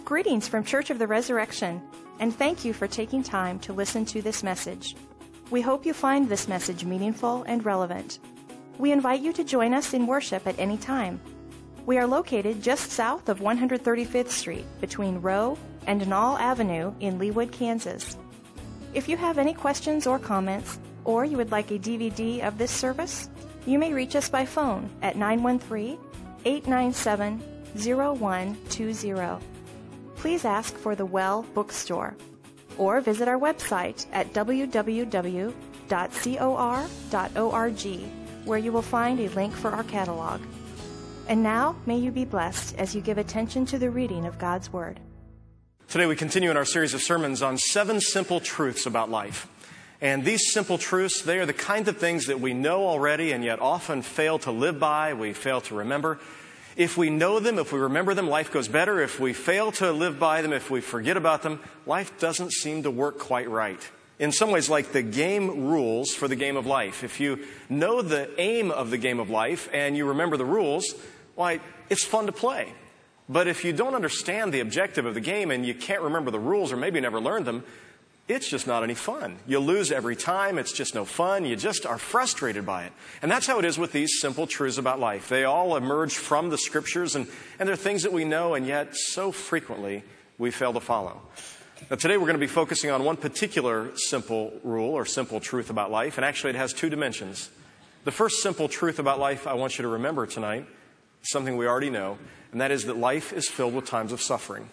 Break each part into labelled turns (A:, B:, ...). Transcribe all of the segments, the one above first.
A: Greetings from Church of the Resurrection, and thank you for taking time to listen to this message. We hope you find this message meaningful and relevant. We invite you to join us in worship at any time. We are located just south of 135th Street between Rowe and Knoll Avenue in Leawood, Kansas. If you have any questions or comments, or you would like a DVD of this service, you may reach us by phone at 913-897-0120. Please ask for the Well Bookstore, or visit our website at www.cor.org, where you will find a link for our catalog. And now, may you be blessed as you give attention to the reading of God's Word.
B: Today we continue in our series of sermons on 7 simple truths about life. And these simple truths, they are the kind of things that we know already and yet often fail to live by, we fail to remember. If we know them, if we remember them, life goes better. If we fail to live by them, if we forget about them, life doesn't seem to work quite right. In some ways, like the game rules for the game of life. If you know the aim of the game of life and you remember the rules, why, it's fun to play. But if you don't understand the objective of the game and you can't remember the rules or maybe never learned them, it's just not any fun. You lose every time. It's just no fun. You just are frustrated by it. And that's how it is with these simple truths about life. They all emerge from the Scriptures, and they're things that we know, and yet so frequently we fail to follow. Now, today we're going to be focusing on one particular simple rule or simple truth about life, and actually it has 2 dimensions. The first simple truth about life I want you to remember tonight is something we already know, and that is that life is filled with times of suffering.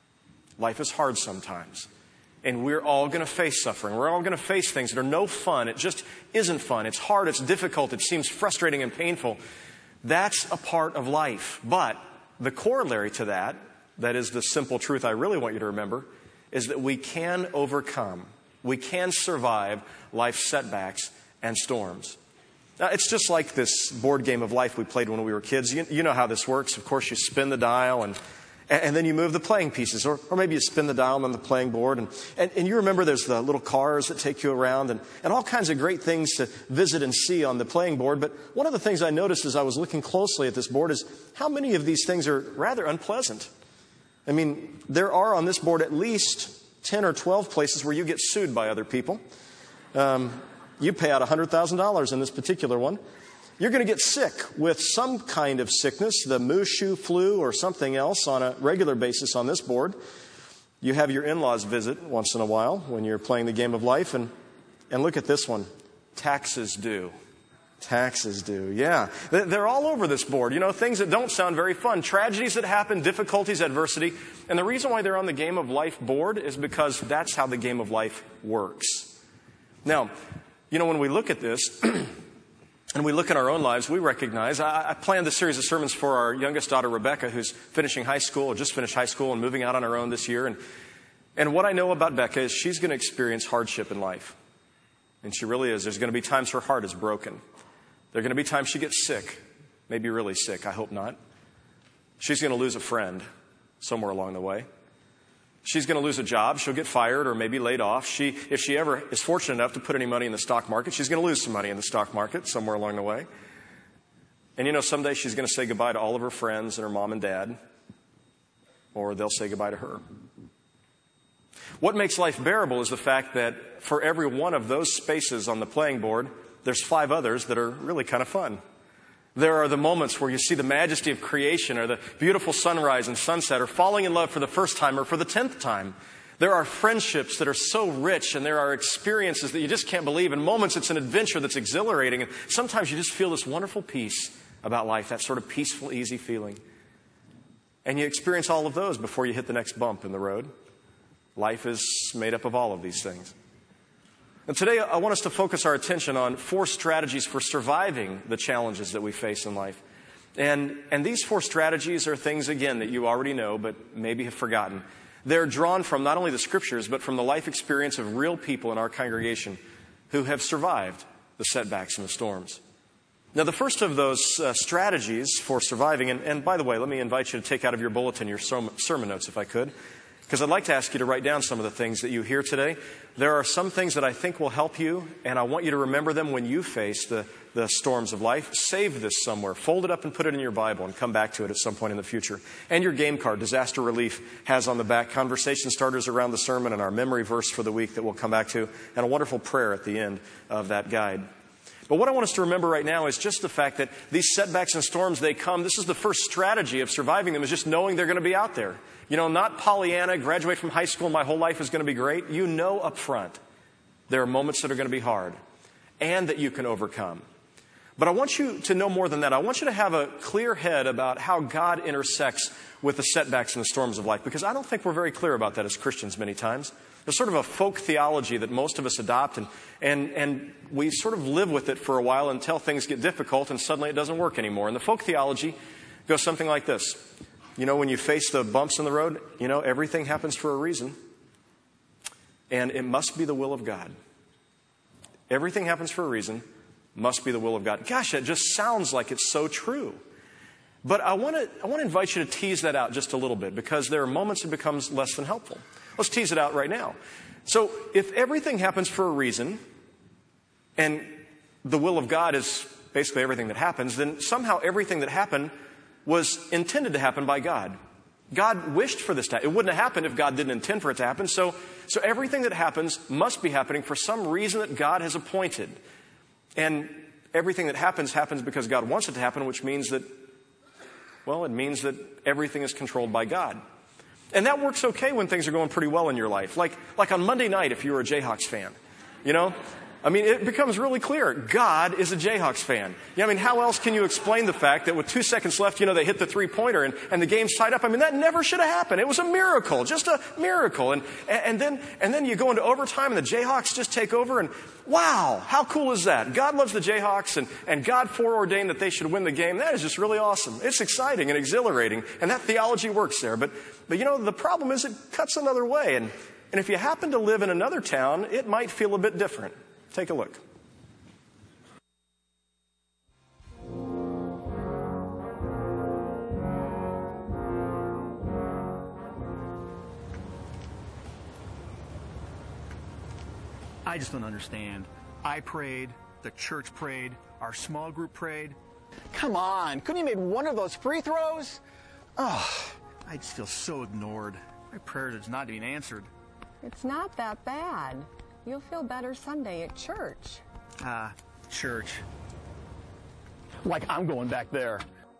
B: Life is hard sometimes. And we're all going to face suffering. We're all going to face things that are no fun. It just isn't fun. It's hard. It's difficult. It seems frustrating and painful. That's a part of life. But the corollary to that, that is the simple truth I really want you to remember, is that we can overcome. We can survive life's setbacks and storms. Now, it's just like this board game of life we played when we were kids. You know how this works. Of course, you spin the dial and then you move the playing pieces, or maybe you spin the dial on the playing board. And you remember there's the little cars that take you around and all kinds of great things to visit and see on the playing board. But one of the things I noticed as I was looking closely at this board is how many of these things are rather unpleasant. I mean, there are on this board at least 10 or 12 places where you get sued by other people. You pay out $100,000 in this particular one. You're going to get sick with some kind of sickness, the Mushu flu or something else on a regular basis on this board. You have your in-laws visit once in a while when you're playing the game of life. And look at this one. Taxes due. Taxes due. Yeah. They're all over this board. You know, things that don't sound very fun. Tragedies that happen, difficulties, adversity. And the reason why they're on the game of life board is because that's how the game of life works. Now, you know, when we look at this and we look at our own lives, we recognize, I planned this series of sermons for our youngest daughter, Rebecca, who's finishing high school, or just finished high school and moving out on her own this year. And what I know about Becca is she's going to experience hardship in life. And she really is. There's going to be times her heart is broken. There are going to be times she gets sick, maybe really sick. I hope not. She's going to lose a friend somewhere along the way. She's going to lose a job. She'll get fired or maybe laid off. If she ever is fortunate enough to put any money in the stock market, she's going to lose some money in the stock market somewhere along the way. And you know, someday she's going to say goodbye to all of her friends and her mom and dad, or they'll say goodbye to her. What makes life bearable is the fact that for every one of those spaces on the playing board, there's 5 others that are really kind of fun. There are the moments where you see the majesty of creation, or the beautiful sunrise and sunset, or falling in love for the first time or for the 10th time. There are friendships that are so rich, and there are experiences that you just can't believe. In moments, it's an adventure that's exhilarating. And sometimes you just feel this wonderful peace about life, that sort of peaceful, easy feeling. And you experience all of those before you hit the next bump in the road. Life is made up of all of these things. And today, I want us to focus our attention on 4 strategies for surviving the challenges that we face in life. And these 4 strategies are things, again, that you already know, but maybe have forgotten. They're drawn from not only the Scriptures, but from the life experience of real people in our congregation who have survived the setbacks and the storms. Now, the first of those strategies for surviving, and by the way, let me invite you to take out of your bulletin your sermon notes, if I could. Because I'd like to ask you to write down some of the things that you hear today. There are some things that I think will help you, and I want you to remember them when you face the storms of life. Save this somewhere. Fold it up and put it in your Bible and come back to it at some point in the future. And your game card, Disaster Relief, has on the back conversation starters around the sermon and our memory verse for the week that we'll come back to, and a wonderful prayer at the end of that guide. But what I want us to remember right now is just the fact that these setbacks and storms, they come. This is the first strategy of surviving them, is just knowing they're going to be out there. You know, not Pollyanna, graduate from high school, my whole life is going to be great. You know up front there are moments that are going to be hard and that you can overcome. But I want you to know more than that. I want you to have a clear head about how God intersects with the setbacks and the storms of life, because I don't think we're very clear about that as Christians many times. There's sort of a folk theology that most of us adopt, and we sort of live with it for a while until things get difficult and suddenly it doesn't work anymore. And the folk theology goes something like this. You know, when you face the bumps in the road, you know, everything happens for a reason. And it must be the will of God. Everything happens for a reason, must be the will of God. Gosh, that just sounds like it's so true. But I want to invite you to tease that out just a little bit, because there are moments it becomes less than helpful. Let's tease it out right now. So if everything happens for a reason, and the will of God is basically everything that happens, then somehow everything that happened was intended to happen by God. God wished for this to happen. It wouldn't have happened if God didn't intend for it to happen. So everything that happens must be happening for some reason that God has appointed. And everything that happens because God wants it to happen, which means that, well, it means that everything is controlled by God. And that works okay when things are going pretty well in your life. Like on Monday night, if you were a Jayhawks fan, you know? I mean, it becomes really clear. God is a Jayhawks fan. Yeah, I mean, how else can you explain the fact that with 2 seconds left, you know, they hit the three-pointer and the game's tied up? I mean, that never should have happened. It was a miracle, just a miracle. And then you go into overtime and the Jayhawks just take over, and wow, how cool is that? God loves the Jayhawks, and God foreordained that they should win the game. That is just really awesome. It's exciting and exhilarating, and that theology works there. But you know, the problem is it cuts another way. And if you happen to live in another town, it might feel a bit different. Take a look.
C: I just don't understand. I prayed, the church prayed, our small group prayed.
D: Come on, couldn't you have made one of those free throws?
C: Oh, I just feel so ignored. My prayers are just not being answered.
E: It's not that bad. You'll feel better Sunday at church.
C: Church.
D: Like I'm going back there.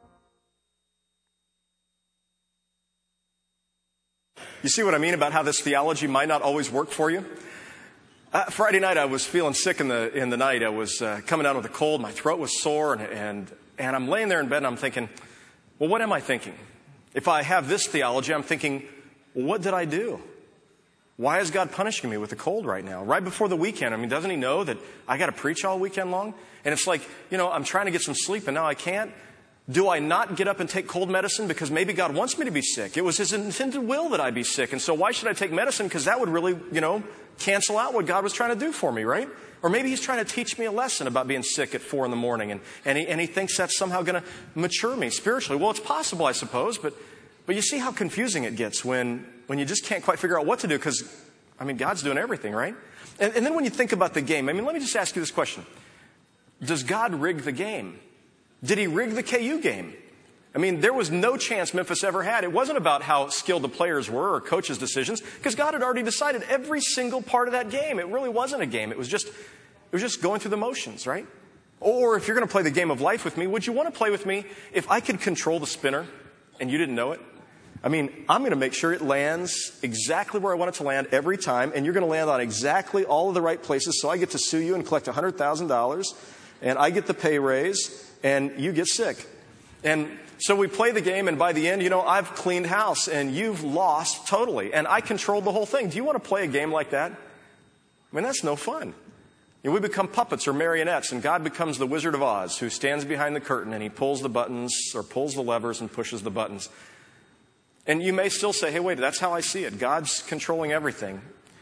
B: You see what I mean about how this theology might not always work for you? Friday night, I was feeling sick in the night. I was coming down with a cold. My throat was sore, and I'm laying there in bed, and I'm thinking, well, what am I thinking? If I have this theology, I'm thinking, well, what did I do? Why is God punishing me with a cold right now? Right before the weekend. I mean, doesn't he know that I got to preach all weekend long? And it's like, you know, I'm trying to get some sleep and now I can't. Do I not get up and take cold medicine because maybe God wants me to be sick? It was his intended will that I be sick. And so why should I take medicine? Because that would really, you know, cancel out what God was trying to do for me, right? Or maybe he's trying to teach me a lesson about being sick at 4 a.m. and he thinks that's somehow going to mature me spiritually. Well, it's possible, I suppose, but you see how confusing it gets when you just can't quite figure out what to do because, I mean, God's doing everything, right? And then when you think about the game, I mean, let me just ask you this question. Does God rig the game? Did he rig the KU game? I mean, there was no chance Memphis ever had. It wasn't about how skilled the players were or coaches' decisions because God had already decided every single part of that game. It really wasn't a game. It was just going through the motions, right? Or if you're going to play the game of life with me, would you want to play with me if I could control the spinner and you didn't know it? I mean, I'm going to make sure it lands exactly where I want it to land every time, and you're going to land on exactly all of the right places, so I get to sue you and collect $100,000, and I get the pay raise, and you get sick. And so we play the game, and by the end, you know, I've cleaned house, and you've lost totally, and I controlled the whole thing. Do you want to play a game like that? I mean, that's no fun. You know, we become puppets or marionettes, and God becomes the Wizard of Oz, who stands behind the curtain, and he pulls the buttons or pulls the levers and pushes the buttons. And you may still say, hey, wait, that's how I see it. God's controlling everything.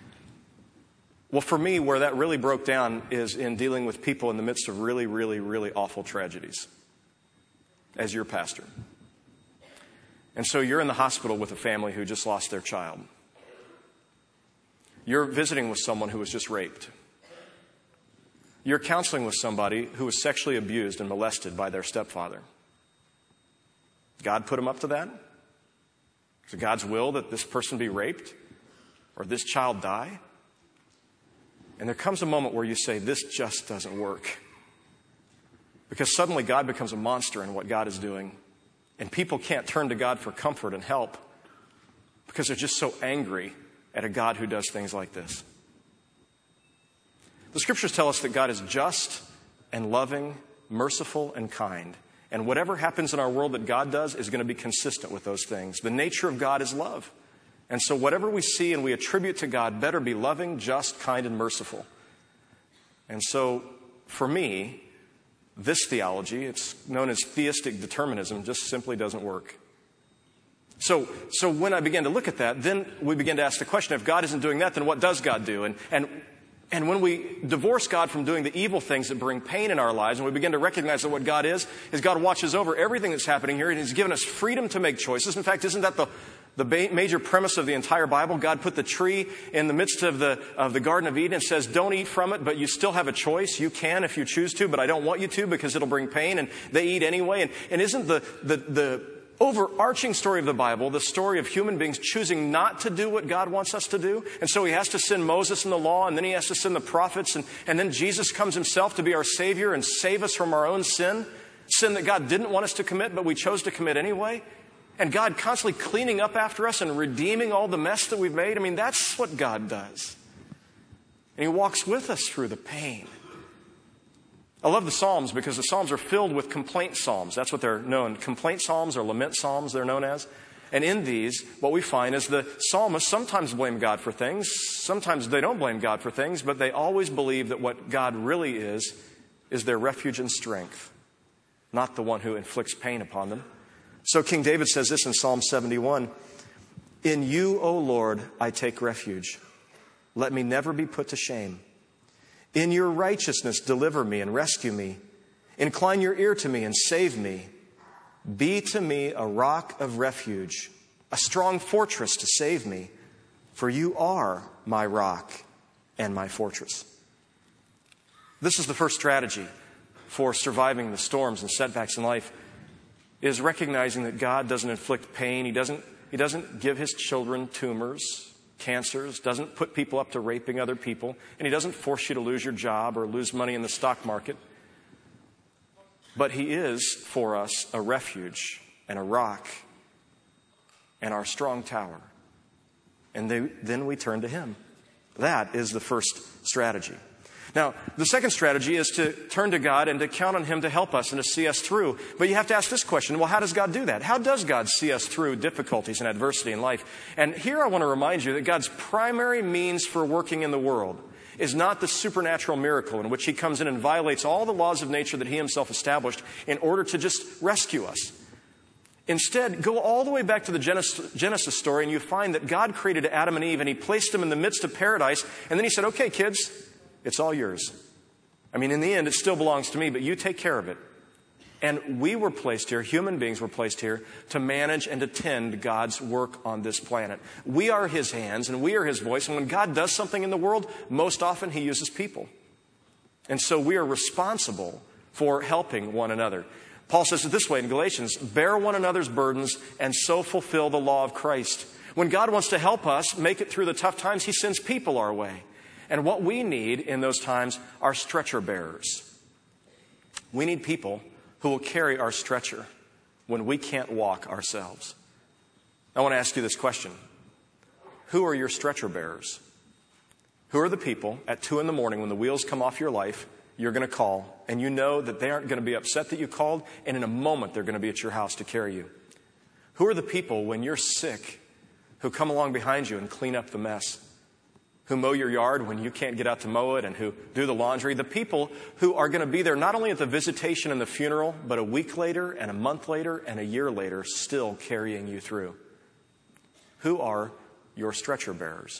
B: Well, for me, where that really broke down is in dealing with people in the midst of really, really, really awful tragedies as your pastor. And so you're in the hospital with a family who just lost their child. You're visiting with someone who was just raped. You're counseling with somebody who was sexually abused and molested by their stepfather. God put him up to that? Is it God's will that this person be raped or this child die? And there comes a moment where you say, this just doesn't work. Because suddenly God becomes a monster in what God is doing. And people can't turn to God for comfort and help because they're just so angry at a God who does things like this. The scriptures tell us that God is just and loving, merciful and kind. And whatever happens in our world that God does is going to be consistent with those things. The nature of God is love. And so whatever we see and we attribute to God better be loving, just, kind, and merciful. And so for me, this theology, it's known as theistic determinism, just simply doesn't work. So when I began to look at that, then we began to ask the question, if God isn't doing that, then what does God do? And when we divorce God from doing the evil things that bring pain in our lives, and we begin to recognize that what God is God watches over everything that's happening here, and He's given us freedom to make choices. In fact, isn't that the major premise of the entire Bible? God put the tree in the midst of the Garden of Eden and says, don't eat from it, but you still have a choice. You can if you choose to, but I don't want you to because it'll bring pain, and they eat anyway. And isn't the overarching story of the Bible the story of human beings choosing not to do what God wants us to do? And so He has to send Moses and the law, and then He has to send the prophets, and then Jesus comes Himself to be our Savior and save us from our own sin that God didn't want us to commit, but we chose to commit anyway. And God constantly cleaning up after us and redeeming all the mess that we've made. I mean, that's what God does. And He walks with us through the pain. I love the Psalms because the Psalms are filled with complaint psalms. That's what they're known. Complaint psalms or lament psalms, they're known as. And in these, what we find is the psalmists sometimes blame God for things. Sometimes they don't blame God for things, but they always believe that what God really is their refuge and strength, not the one who inflicts pain upon them. So King David says this in Psalm 71, "In you, O Lord, I take refuge. Let me never be put to shame. In your righteousness, deliver me and rescue me. Incline your ear to me and save me. Be to me a rock of refuge, a strong fortress to save me. For you are my rock and my fortress." This is the first strategy for surviving the storms and setbacks in life, is recognizing that God doesn't inflict pain. He doesn't give His children tumors, cancers, doesn't put people up to raping other people, and He doesn't force you to lose your job or lose money in the stock market. But He is for us a refuge and a rock and our strong tower. And then we turn to Him. That is the first strategy. Now, the second strategy is to turn to God and to count on Him to help us and to see us through. But you have to ask this question, well, how does God do that? How does God see us through difficulties and adversity in life? And here I want to remind you that God's primary means for working in the world is not the supernatural miracle in which He comes in and violates all the laws of nature that He Himself established in order to just rescue us. Instead, go all the way back to the Genesis story and you find that God created Adam and Eve and He placed them in the midst of paradise, and then He said, okay, kids, it's all yours. I mean, in the end, it still belongs to me, but you take care of it. And we were placed here, human beings were placed here, to manage and to tend God's work on this planet. We are His hands and we are His voice. And when God does something in the world, most often He uses people. And so we are responsible for helping one another. Paul says it this way in Galatians, "Bear one another's burdens and so fulfill the law of Christ." When God wants to help us make it through the tough times, He sends people our way. And what we need in those times are stretcher bearers. We need people who will carry our stretcher when we can't walk ourselves. I want to ask you this question. Who are your stretcher bearers? Who are the people at 2 a.m. when the wheels come off your life, you're going to call, and you know that they aren't going to be upset that you called, and in a moment they're going to be at your house to carry you? Who are the people when you're sick who come along behind you and clean up the mess? Who mow your yard when you can't get out to mow it, and who do the laundry? The people who are going to be there not only at the visitation and the funeral, but a week later and a month later and a year later, still carrying you through. Who are your stretcher bearers?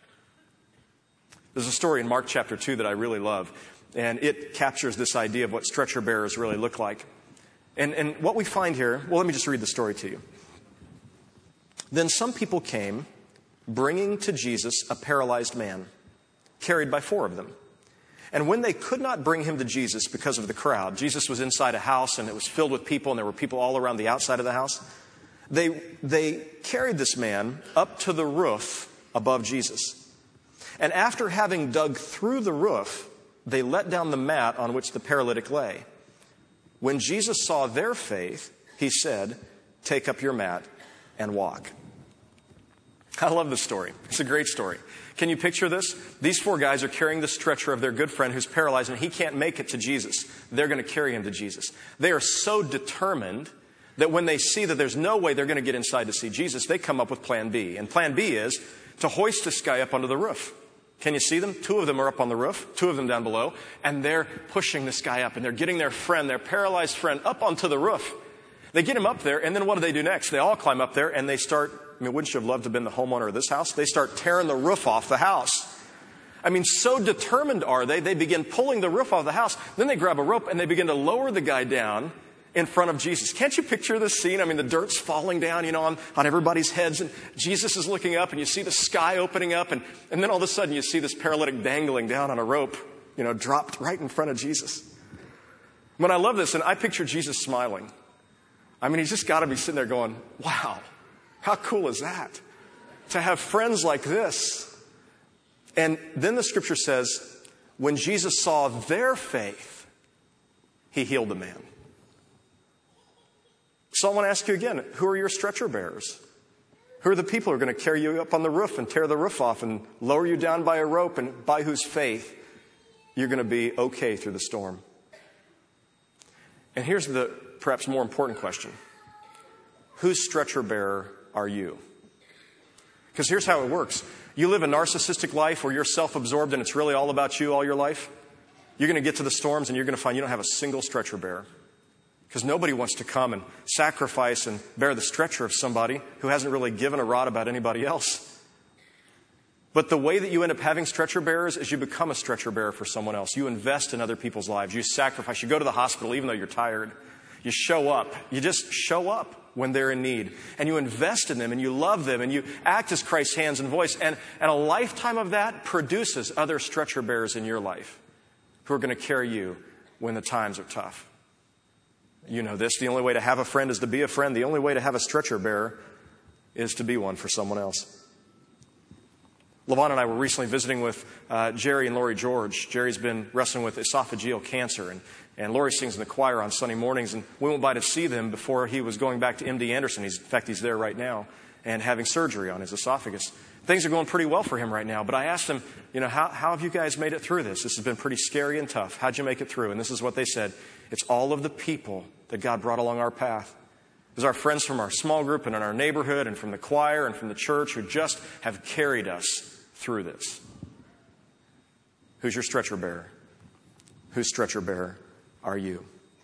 B: There's a story in Mark chapter 2 that I really love, and it captures this idea of what stretcher bearers really look like. And what we find here, well, let me just read the story to you. "Then some people came bringing to Jesus a paralyzed man, carried by 4 of them. And when they could not bring him to Jesus because of the crowd, Jesus was inside a house and it was filled with people and there were people all around the outside of the house. They carried this man up to the roof above Jesus. And after having dug through the roof, they let down the mat on which the paralytic lay. When Jesus saw their faith, he said, "Take up your mat and walk." I love this story. It's a great story. Can you picture this? These 4 guys are carrying the stretcher of their good friend who's paralyzed and he can't make it to Jesus. They're going to carry him to Jesus. They are so determined that when they see that there's no way they're going to get inside to see Jesus, they come up with plan B. And plan B is to hoist this guy up onto the roof. Can you see them? 2 of them are up on the roof, 2 of them down below, and they're pushing this guy up and they're getting their paralyzed friend up onto the roof. They get him up there, and then what do? Next? They all climb up there and they start, wouldn't you have loved to have been the homeowner of this house? They start tearing the roof off the house. So determined are they begin pulling the roof off the house. Then they grab a rope and they begin to lower the guy down in front of Jesus. Can't you picture this scene? The dirt's falling down, on everybody's heads, and Jesus is looking up, and you see the sky opening up, and then all of a sudden you see this paralytic dangling down on a rope, dropped right in front of Jesus. When I love this, and I picture Jesus smiling. He's just got to be sitting there going, wow, how cool is that? To have friends like this. And then the scripture says, when Jesus saw their faith, he healed the man. So I want to ask you again, who are your stretcher bearers? Who are the people who are going to carry you up on the roof and tear the roof off and lower you down by a rope, and by whose faith you're going to be okay through the storm? And here's the perhaps more important question. Whose stretcher bearer are you? Because here's how it works. You live a narcissistic life where you're self-absorbed and it's really all about you all your life. You're going to get to the storms and you're going to find you don't have a single stretcher bearer. Because nobody wants to come and sacrifice and bear the stretcher of somebody who hasn't really given a rod about anybody else. But the way that you end up having stretcher bearers is you become a stretcher bearer for someone else. You invest in other people's lives. You sacrifice. You go to the hospital even though you're tired. You show up. You just show up when they're in need. And you invest in them and you love them and you act as Christ's hands and voice. And a lifetime of that produces other stretcher bearers in your life who are going to carry you when the times are tough. You know this. The only way to have a friend is to be a friend. The only way to have a stretcher bearer is to be one for someone else. Levon and I were recently visiting with Jerry and Lori George. Jerry's been wrestling with esophageal cancer, and Lori sings in the choir on Sunday mornings. And we went by to see them before he was going back to MD Anderson. In fact, he's there right now and having surgery on his esophagus. Things are going pretty well for him right now. But I asked him, how have you guys made it through this? This has been pretty scary and tough. How'd you make it through? And this is what they said. It's all of the people that God brought along our path. It was our friends from our small group and in our neighborhood and from the choir and from the church who just have carried us through this. Who's your stretcher bearer? Whose stretcher bearer are you?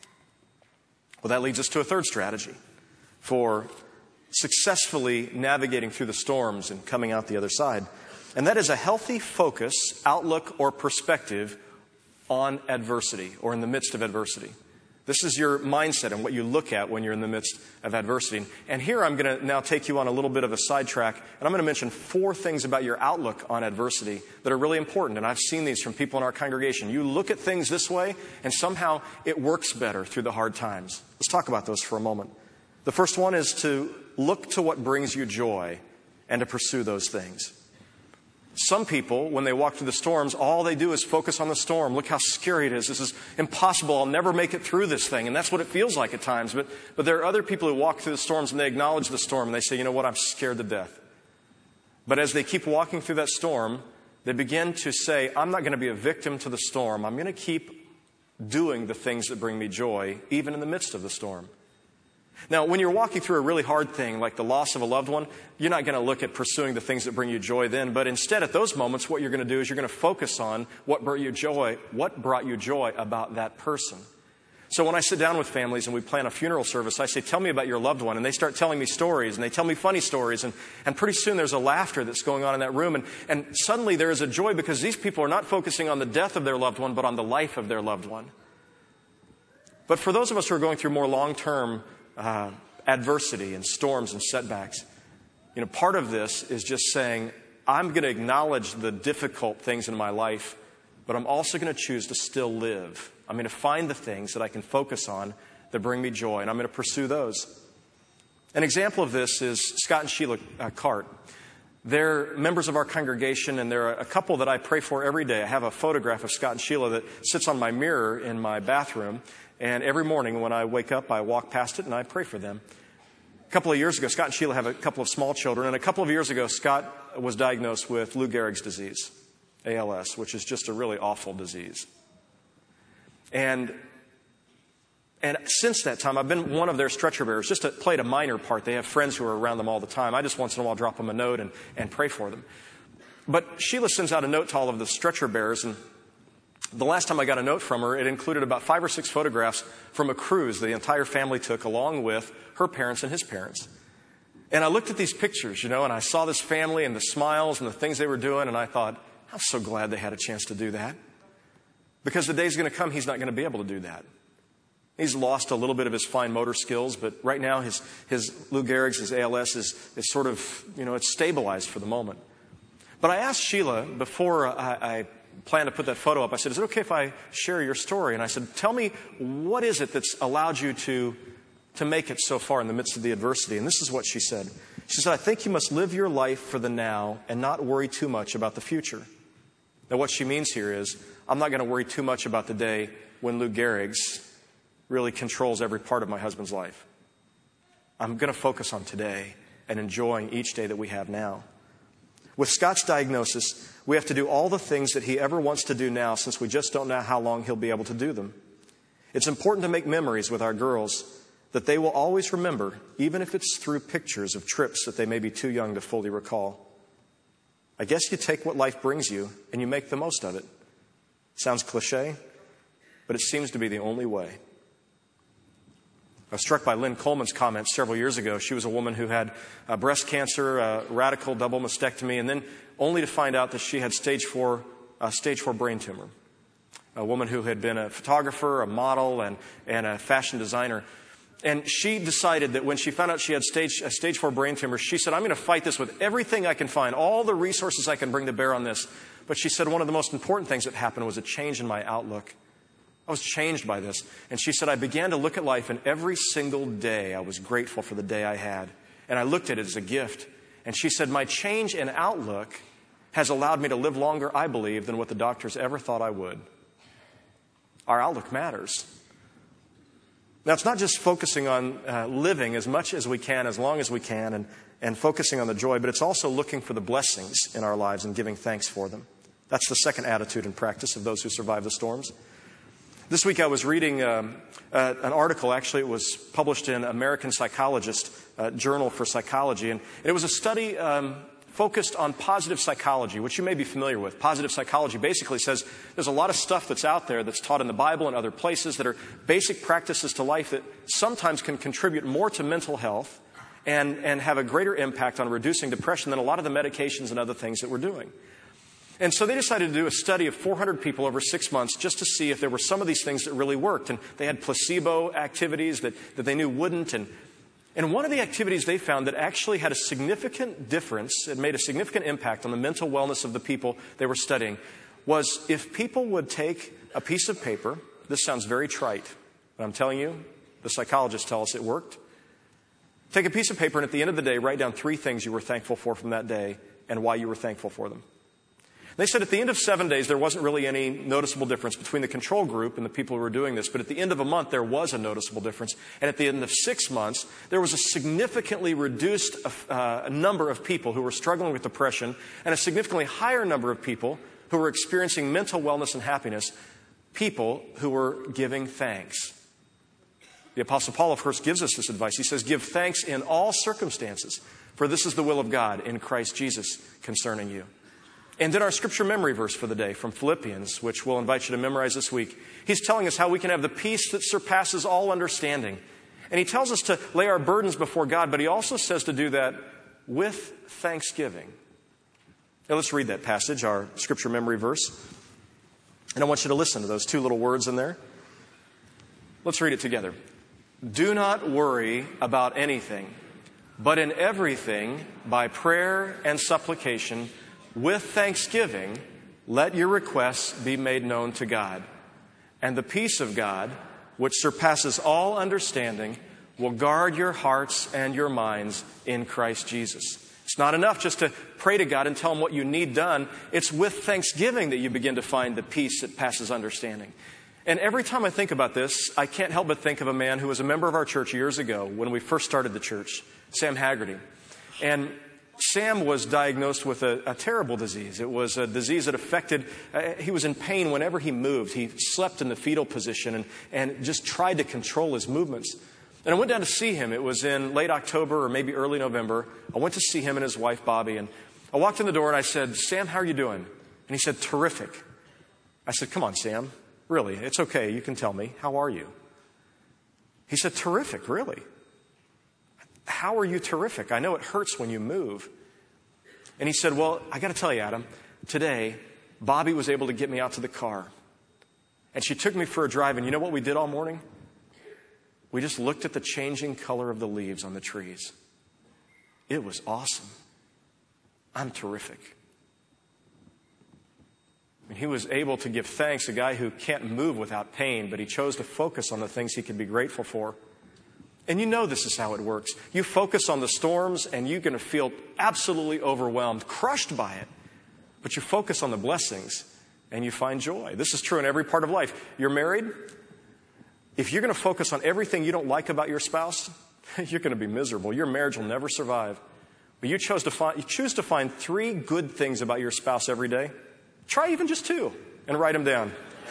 B: Well, that leads us to a third strategy for successfully navigating through the storms and coming out the other side. And that is a healthy focus, outlook, or perspective on adversity or in the midst of adversity. This is your mindset and what you look at when you're in the midst of adversity. And here I'm going to now take you on a little bit of a sidetrack, and I'm going to mention 4 things about your outlook on adversity that are really important. And I've seen these from people in our congregation. You look at things this way, and somehow it works better through the hard times. Let's talk about those for a moment. The first one is to look to what brings you joy and to pursue those things. Some people, when they walk through the storms, all they do is focus on the storm. Look how scary it is. This is impossible. I'll never make it through this thing. And that's what it feels like at times. But there are other people who walk through the storms and they acknowledge the storm and they say, you know what, I'm scared to death. But as they keep walking through that storm, they begin to say, I'm not going to be a victim to the storm. I'm going to keep doing the things that bring me joy, even in the midst of the storm. Now, when you're walking through a really hard thing, like the loss of a loved one, you're not going to look at pursuing the things that bring you joy then. But instead, at those moments, what you're going to do is you're going to focus on what brought you joy about that person. So when I sit down with families and we plan a funeral service, I say, tell me about your loved one. And they start telling me stories, and they tell me funny stories. And pretty soon there's a laughter that's going on in that room. And suddenly there is a joy because these people are not focusing on the death of their loved one, but on the life of their loved one. But for those of us who are going through more long-term adversity and storms and setbacks, Part of this is just saying, I'm going to acknowledge the difficult things in my life, but I'm also going to choose to still live. I'm going to find the things that I can focus on that bring me joy, and I'm going to pursue those. An example of this is Scott and Sheila Cart. They're members of our congregation, and they're a couple that I pray for every day. I have a photograph of Scott and Sheila that sits on my mirror in my bathroom, and every morning when I wake up, I walk past it and I pray for them. A couple of years ago, Scott and Sheila have a couple of small children, and a couple of years ago, Scott was diagnosed with Lou Gehrig's disease, ALS, which is just a really awful disease. And since that time, I've been one of their stretcher bearers, just played a minor part. They have friends who are around them all the time. I just once in a while drop them a note and pray for them. But Sheila sends out a note to all of the stretcher bearers, and the last time I got a note from her, it included about 5 or 6 photographs from a cruise the entire family took along with her parents and his parents. And I looked at these pictures, and I saw this family and the smiles and the things they were doing, and I thought, I'm so glad they had a chance to do that. Because the day's going to come, he's not going to be able to do that. He's lost a little bit of his fine motor skills, but right now his Lou Gehrig's, his ALS is sort of, it's stabilized for the moment. But I asked Sheila before I planned to put that photo up, I said, is it okay if I share your story? And I said, tell me, what is it that's allowed you to make it so far in the midst of the adversity? And this is what she said. She said, I think you must live your life for the now and not worry too much about the future. Now, what she means here is, I'm not going to worry too much about the day when Lou Gehrig's really controls every part of my husband's life. I'm going to focus on today and enjoying each day that we have now. With Scott's diagnosis, we have to do all the things that he ever wants to do now, since we just don't know how long he'll be able to do them. It's important to make memories with our girls that they will always remember, even if it's through pictures of trips that they may be too young to fully recall. I guess you take what life brings you and you make the most of it. Sounds cliche, but it seems to be the only way. I was struck by Lynn Coleman's comments several years ago. She was a woman who had breast cancer, a radical double mastectomy, and then only to find out that she had stage 4 brain tumor. A woman who had been a photographer, a model, and a fashion designer. And she decided that when she found out she had a stage 4 brain tumor, she said, I'm going to fight this with everything I can find, all the resources I can bring to bear on this. But she said one of the most important things that happened was a change in my outlook. I was changed by this. And she said, I began to look at life, and every single day I was grateful for the day I had. And I looked at it as a gift. And she said, my change in outlook has allowed me to live longer, I believe, than what the doctors ever thought I would. Our outlook matters. Now, it's not just focusing on living as much as we can, as long as we can, and focusing on the joy, but it's also looking for the blessings in our lives and giving thanks for them. That's the second attitude and practice of those who survive the storms. This week I was reading an article. Actually, it was published in American Psychologist, Journal for Psychology, and it was a study focused on positive psychology, which you may be familiar with. Positive psychology basically says there's a lot of stuff that's out there that's taught in the Bible and other places that are basic practices to life that sometimes can contribute more to mental health and have a greater impact on reducing depression than a lot of the medications and other things that we're doing. And so they decided to do a study of 400 people over 6 months just to see if there were some of these things that really worked. And they had placebo activities that they knew wouldn't. And one of the activities they found that actually had a significant difference, it made a significant impact on the mental wellness of the people they were studying, was if people would take a piece of paper. This sounds very trite, but I'm telling you, the psychologists tell us it worked. Take a piece of paper and at the end of the day, write down 3 things you were thankful for from that day and why you were thankful for them. They said at the end of 7 days, there wasn't really any noticeable difference between the control group and the people who were doing this. But at the end of a month, there was a noticeable difference. And at the end of 6 months, there was a significantly reduced number of people who were struggling with depression and a significantly higher number of people who were experiencing mental wellness and happiness, people who were giving thanks. The Apostle Paul, of course, gives us this advice. He says, give thanks in all circumstances, for this is the will of God in Christ Jesus concerning you. And then our scripture memory verse for the day from Philippians, which we'll invite you to memorize this week. He's telling us how we can have the peace that surpasses all understanding. And he tells us to lay our burdens before God, but he also says to do that with thanksgiving. Now let's read that passage, our scripture memory verse. And I want you to listen to those 2 little words in there. Let's read it together. Do not worry about anything, But in everything, by prayer and supplication, with thanksgiving, let your requests be made known to God. And the peace of God, which surpasses all understanding, will guard your hearts and your minds in Christ Jesus. It's not enough just to pray to God and tell Him what you need done. It's with thanksgiving that you begin to find the peace that passes understanding. And every time I think about this, I can't help but think of a man who was a member of our church years ago when we first started the church, Sam Haggerty. And Sam was diagnosed with a terrible disease. It was a disease that affected, he was in pain whenever he moved. He slept in the fetal position and just tried to control his movements. And I went down to see him. It was in late October or maybe early November. I went to see him and his wife, Bobby. And I walked in the door and I said, "Sam, how are you doing?" And he said, "Terrific." I said, "Come on, Sam. Really, it's okay. You can tell me. How are you?" He said, "Terrific, really." "How are you terrific? I know it hurts when you move." And he said, "Well, I got to tell you, Adam, today, Bobby was able to get me out to the car. And she took me for a drive. And you know what we did all morning? We just looked at the changing color of the leaves on the trees. It was awesome. I'm terrific." And he was able to give thanks, a guy who can't move without pain, but he chose to focus on the things he could be grateful for. And you know this is how it works. You focus on the storms and you're going to feel absolutely overwhelmed, crushed by it. But you focus on the blessings and you find joy. This is true in every part of life. You're married. If you're going to focus on everything you don't like about your spouse, you're going to be miserable. Your marriage will never survive. But you choose to find 3 good things about your spouse every day. Try even just 2 and write them down.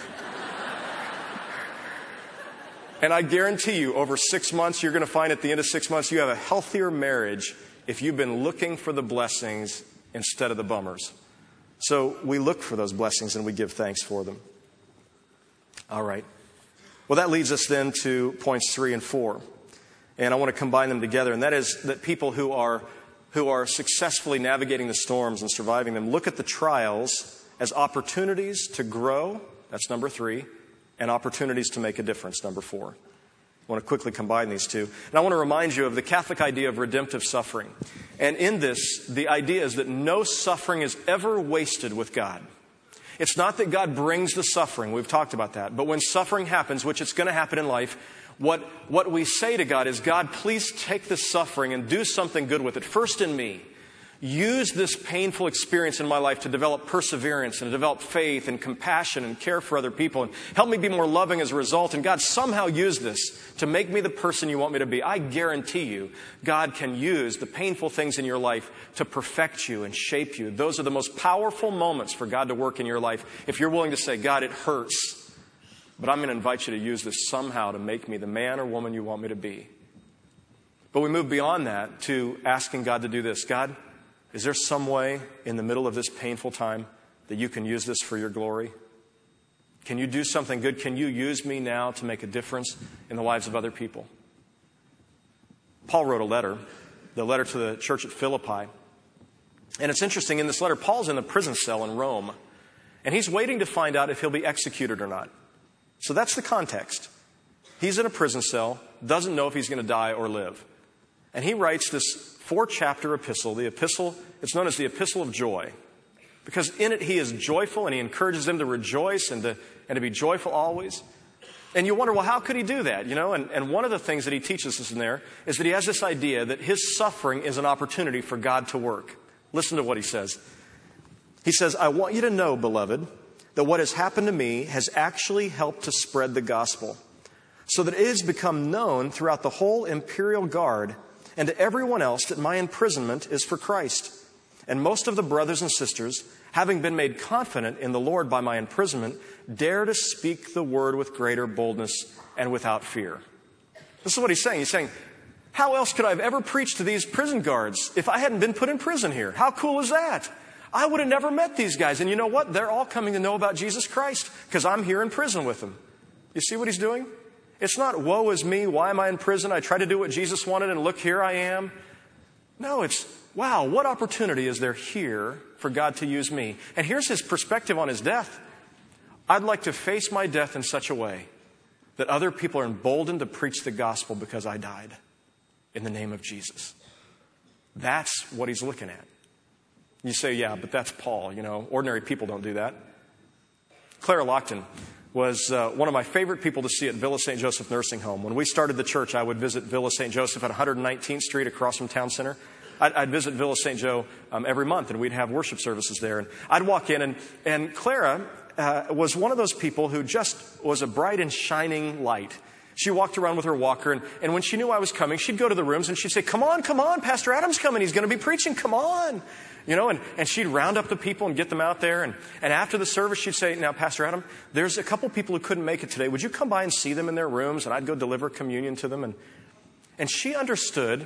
B: And I guarantee you, over 6 months, you're going to find at the end of 6 months, you have a healthier marriage if you've been looking for the blessings instead of the bummers. So we look for those blessings and we give thanks for them. All right. Well, that leads us then to points 3 and 4. And I want to combine them together. And that is that people who are successfully navigating the storms and surviving them look at the trials as opportunities to grow. That's number 3. And opportunities to make a difference, number 4. I want to quickly combine these two. And I want to remind you of the Catholic idea of redemptive suffering. And in this, the idea is that no suffering is ever wasted with God. It's not that God brings the suffering. We've talked about that. But when suffering happens, which it's going to happen in life, what we say to God is, "God, please take this suffering and do something good with it. First in me. Use this painful experience in my life to develop perseverance and to develop faith and compassion and care for other people. And help me be more loving as a result. And God, somehow use this to make me the person you want me to be." I guarantee you, God can use the painful things in your life to perfect you and shape you. Those are the most powerful moments for God to work in your life. If you're willing to say, "God, it hurts, but I'm going to invite you to use this somehow to make me the man or woman you want me to be." But we move beyond that to asking God to do this. "God, is there some way in the middle of this painful time that you can use this for your glory? Can you do something good? Can you use me now to make a difference in the lives of other people?" Paul wrote a letter, the letter to the church at Philippi. And it's interesting, in this letter, Paul's in a prison cell in Rome. And he's waiting to find out if he'll be executed or not. So that's the context. He's in a prison cell, doesn't know if he's going to die or live. And he writes this 4-chapter epistle, it's known as the Epistle of Joy. Because in it he is joyful and he encourages them to rejoice and to be joyful always. And you wonder, well, how could he do that? You know, and one of the things that he teaches us in there is that he has this idea that his suffering is an opportunity for God to work. Listen to what he says. He says, "I want you to know, beloved, that what has happened to me has actually helped to spread the gospel, so that it has become known throughout the whole imperial guard and to everyone else that my imprisonment is for Christ. And most of the brothers and sisters, having been made confident in the Lord by my imprisonment, dare to speak the word with greater boldness and without fear." This is what he's saying. He's saying, how else could I have ever preached to these prison guards if I hadn't been put in prison here? How cool is that? I would have never met these guys. And you know what? They're all coming to know about Jesus Christ because I'm here in prison with them. You see what he's doing? It's not, woe is me, why am I in prison? I tried to do what Jesus wanted and look, here I am. No, it's, wow, what opportunity is there here for God to use me? And here's his perspective on his death. I'd like to face my death in such a way that other people are emboldened to preach the gospel because I died in the name of Jesus. That's what he's looking at. You say, yeah, but that's Paul. Ordinary people don't do that. Clara Lockton was one of my favorite people to see at Villa St. Joseph Nursing Home. When we started the church, I would visit Villa St. Joseph at 119th Street across from Town Center. I'd visit Villa St. Joe every month, and we'd have worship services there. And I'd walk in, and Clara was one of those people who just was a bright and shining light. She walked around with her walker, and when she knew I was coming, she'd go to the rooms and she'd say, come on, Pastor Adam's coming. He's going to be preaching. Come on. And she'd round up the people and get them out there. And after the service, she'd say, now, Pastor Adam, there's a couple people who couldn't make it today. Would you come by and see them in their rooms? And I'd go deliver communion to them. And she understood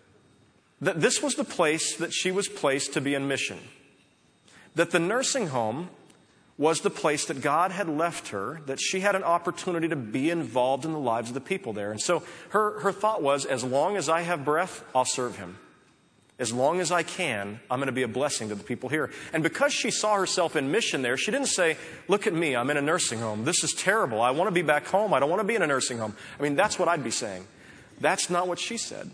B: that this was the place that she was placed to be in mission. That the nursing home was the place that God had left her, that she had an opportunity to be involved in the lives of the people there. And so her thought was, as long as I have breath, I'll serve him. As long as I can, I'm going to be a blessing to the people here. And because she saw herself in mission there, she didn't say, look at me, I'm in a nursing home. This is terrible. I want to be back home. I don't want to be in a nursing home. That's what I'd be saying. That's not what she said.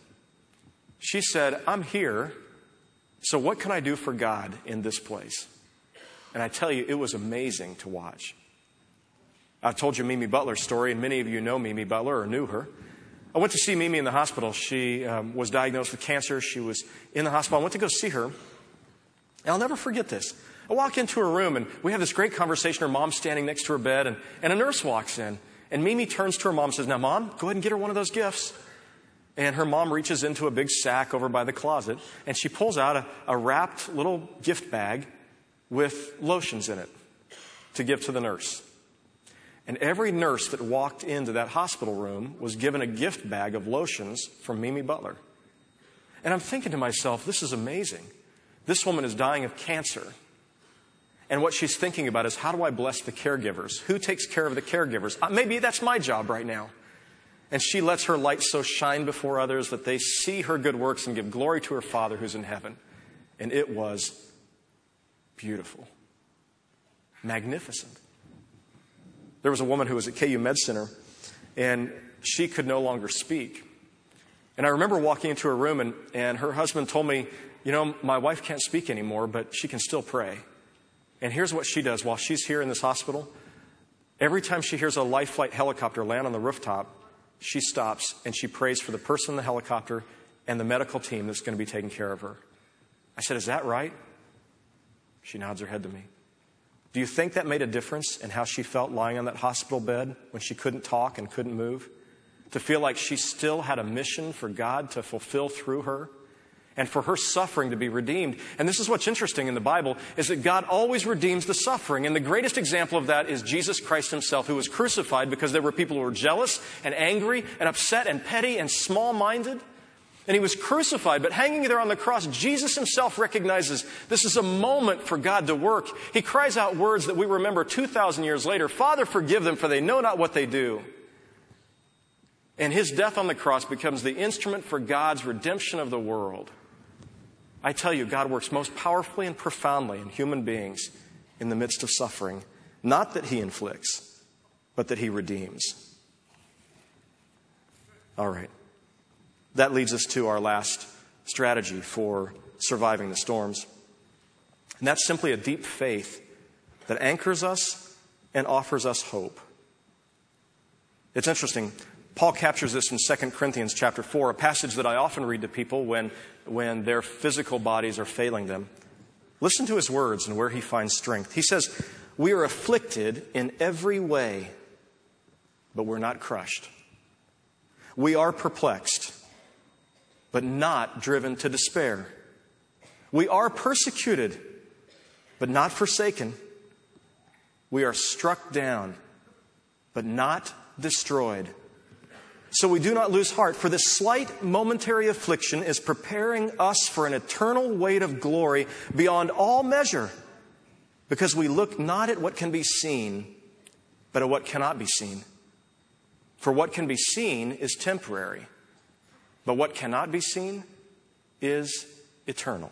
B: She said, I'm here, so what can I do for God in this place? And I tell you, it was amazing to watch. I've told you Mimi Butler's story, and many of you know Mimi Butler or knew her. I went to see Mimi in the hospital. She was diagnosed with cancer. She was in the hospital. I went to go see her, and I'll never forget this. I walk into her room, and we have this great conversation. Her mom's standing next to her bed, and a nurse walks in. And Mimi turns to her mom and says, now, Mom, go ahead and get her one of those gifts. And her mom reaches into a big sack over by the closet, and she pulls out a wrapped little gift bag with lotions in it to give to the nurse. And every nurse that walked into that hospital room was given a gift bag of lotions from Mimi Butler. And I'm thinking to myself, this is amazing. This woman is dying of cancer. And what she's thinking about is, how do I bless the caregivers? Who takes care of the caregivers? Maybe that's my job right now. And she lets her light so shine before others that they see her good works and give glory to her Father who's in heaven. And it was beautiful. Magnificent. There was a woman who was at KU Med Center, and she could no longer speak. And I remember walking into her room, and her husband told me, my wife can't speak anymore, but she can still pray. And here's what she does while she's here in this hospital. Every time she hears a Life Flight helicopter land on the rooftop, she stops and she prays for the person in the helicopter and the medical team that's going to be taking care of her. I said, is that right? She nods her head to me. Do you think that made a difference in how she felt lying on that hospital bed when she couldn't talk and couldn't move? To feel like she still had a mission for God to fulfill through her? And for her suffering to be redeemed. And this is what's interesting in the Bible, is that God always redeems the suffering. And the greatest example of that is Jesus Christ himself, who was crucified because there were people who were jealous and angry and upset and petty and small-minded. And he was crucified, but hanging there on the cross, Jesus himself recognizes this is a moment for God to work. He cries out words that we remember 2,000 years later, Father, forgive them, for they know not what they do. And his death on the cross becomes the instrument for God's redemption of the world. I tell you, God works most powerfully and profoundly in human beings in the midst of suffering. Not that he inflicts, but that he redeems. All right. That leads us to our last strategy for surviving the storms. And that's simply a deep faith that anchors us and offers us hope. It's interesting. Paul captures this in 2 Corinthians chapter 4, a passage that I often read to people when their physical bodies are failing them. Listen to his words and where he finds strength. He says, we are afflicted in every way, but we're not crushed. We are perplexed, but not driven to despair. We are persecuted, but not forsaken. We are struck down, but not destroyed. So we do not lose heart, for this slight momentary affliction is preparing us for an eternal weight of glory beyond all measure, because we look not at what can be seen, but at what cannot be seen. For what can be seen is temporary, but what cannot be seen is eternal.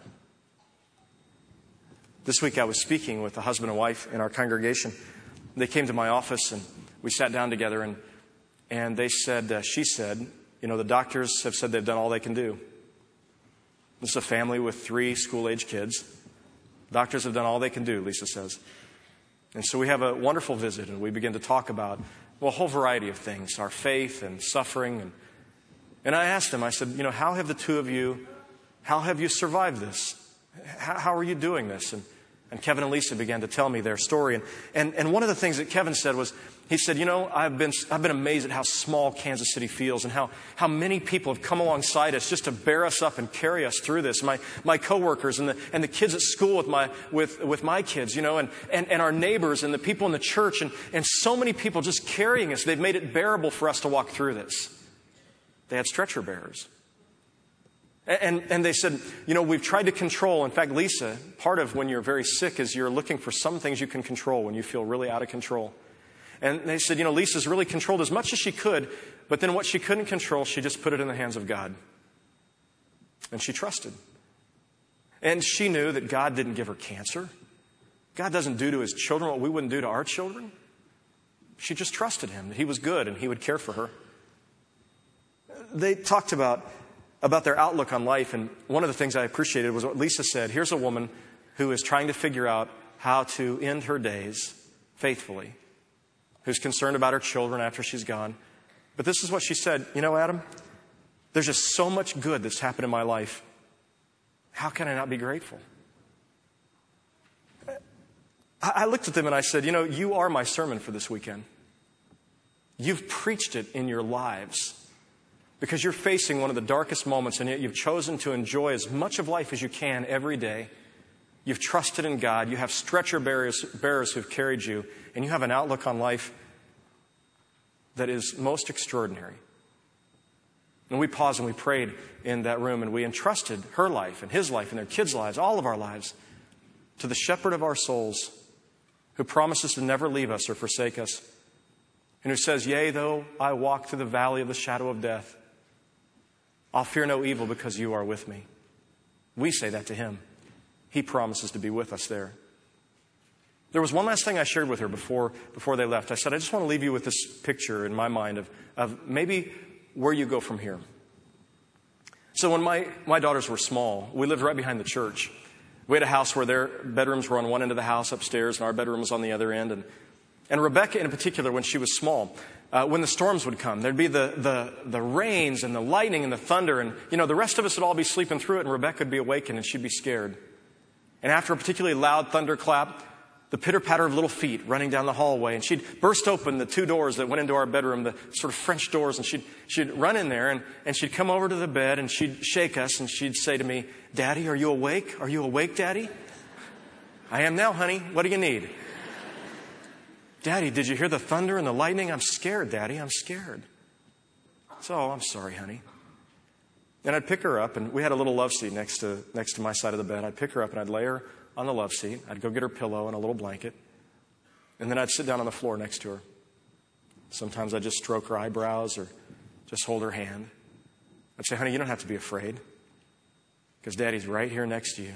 B: This week I was speaking with a husband and wife in our congregation. They came to my office and we sat down together, and they said, she said, the doctors have said they've done all they can do. This is a family with 3 school-age kids. Doctors have done all they can do, Lisa says. And so we have a wonderful visit, and we begin to talk about, well, a whole variety of things, our faith and suffering. And I asked him, I said, how have the two of you, how have you survived this? How are you doing this? And Kevin and Lisa began to tell me their story. And one of the things that Kevin said was, he said, I've been amazed at how small Kansas City feels and how many people have come alongside us just to bear us up and carry us through this. My coworkers and the kids at school with my kids, and our neighbors and the people in the church and so many people just carrying us. They've made it bearable for us to walk through this. They had stretcher bearers. And they said, we've tried to control. In fact, Lisa, part of when you're very sick is you're looking for some things you can control when you feel really out of control. And they said, Lisa's really controlled as much as she could, but then what she couldn't control, she just put it in the hands of God. And she trusted. And she knew that God didn't give her cancer. God doesn't do to his children what we wouldn't do to our children. She just trusted him, that he was good and he would care for her. They talked about their outlook on life, and one of the things I appreciated was what Lisa said. Here's a woman who is trying to figure out how to end her days faithfully, who's concerned about her children after she's gone. But this is what she said, Adam, there's just so much good that's happened in my life. How can I not be grateful? I looked at them and I said, you are my sermon for this weekend. You've preached it in your lives. Because you're facing one of the darkest moments, and yet you've chosen to enjoy as much of life as you can every day. You've trusted in God. You have stretcher bearers who've carried you, and you have an outlook on life that is most extraordinary. And we paused and we prayed in that room, and we entrusted her life and his life and their kids' lives, all of our lives, to the shepherd of our souls, who promises to never leave us or forsake us, and who says, yea, though I walk through the valley of the shadow of death, I'll fear no evil because you are with me. We say that to him. He promises to be with us there. There was one last thing I shared with her before they left. I said, I just want to leave you with this picture in my mind of maybe where you go from here. So when my daughters were small, we lived right behind the church. We had a house where their bedrooms were on one end of the house upstairs, and our bedroom was on the other end. And Rebecca in particular, when she was small, when the storms would come, there'd be the rains and the lightning and the thunder, and the rest of us would all be sleeping through it, and Rebecca would be awakened and she'd be scared. And after a particularly loud thunderclap, the pitter-patter of little feet running down the hallway, and she'd burst open the 2 doors that went into our bedroom, the sort of French doors, and she'd run in there, and she'd come over to the bed, and she'd shake us, and she'd say to me, Daddy, are you awake? Are you awake, Daddy? I am now, honey. What do you need? Daddy, did you hear the thunder and the lightning? I'm scared, Daddy. I'm scared. So, I'm sorry, honey. And I'd pick her up, and we had a little love seat next to my side of the bed. I'd pick her up, and I'd lay her on the love seat. I'd go get her pillow and a little blanket. And then I'd sit down on the floor next to her. Sometimes I'd just stroke her eyebrows or just hold her hand. I'd say, honey, you don't have to be afraid, because Daddy's right here next to you.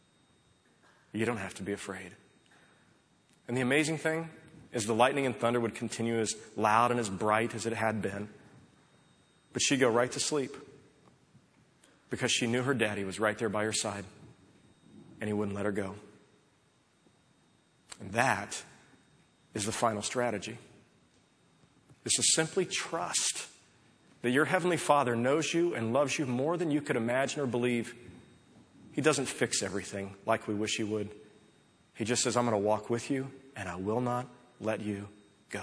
B: You don't have to be afraid. And the amazing thing is the lightning and thunder would continue as loud and as bright as it had been. But she'd go right to sleep, because she knew her daddy was right there by her side, and he wouldn't let her go. And that is the final strategy. This is simply trust that your Heavenly Father knows you and loves you more than you could imagine or believe. He doesn't fix everything like we wish he would. He just says, I'm going to walk with you, and I will not let you go.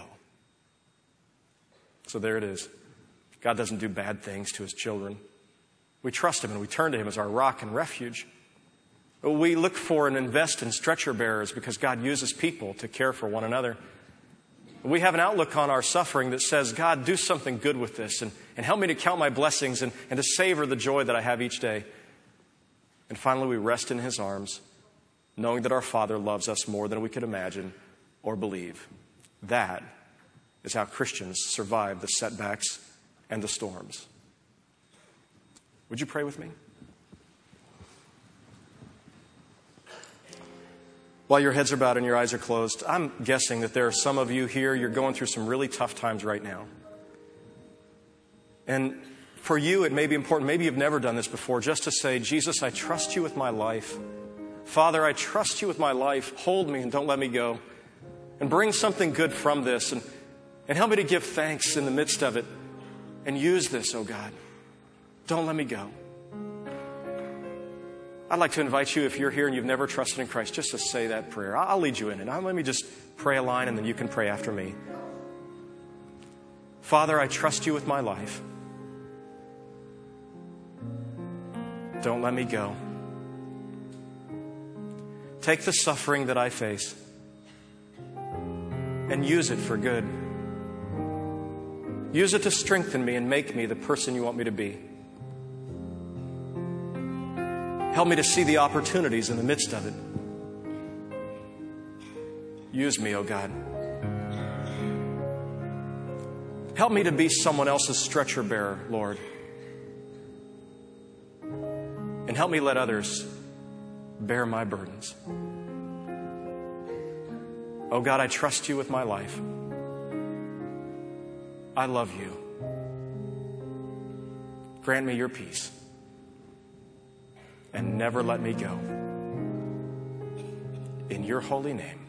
B: So there it is. God doesn't do bad things to his children. We trust him and we turn to him as our rock and refuge. We look for and invest in stretcher bearers because God uses people to care for one another. We have an outlook on our suffering that says, God, do something good with this and help me to count my blessings and to savor the joy that I have each day. And finally, we rest in his arms, knowing that our Father loves us more than we could imagine or believe. That is how Christians survive the setbacks and the storms. Would you pray with me? While your heads are bowed and your eyes are closed, I'm guessing that there are some of you here, you're going through some really tough times right now. And For you, it may be important, maybe you've never done this before, just to say, Jesus, I trust you with my life. Father, I trust you with my life. Hold me and don't let me go. And bring something good from this. And help me to give thanks in the midst of it. And use this, oh God. Don't let me go. I'd like to invite you, if you're here and you've never trusted in Christ, just to say that prayer. I'll lead you in it. Let me just pray a line and then you can pray after me. Father, I trust you with my life. Don't let me go. Take the suffering that I face and use it for good. Use it to strengthen me and make me the person you want me to be. Help me to see the opportunities in the midst of it. Use me, oh God. Help me to be someone else's stretcher bearer, Lord. And help me let others bear my burdens. Oh God, I trust you with my life. I love you. Grant me your peace. And never let me go. In your holy name.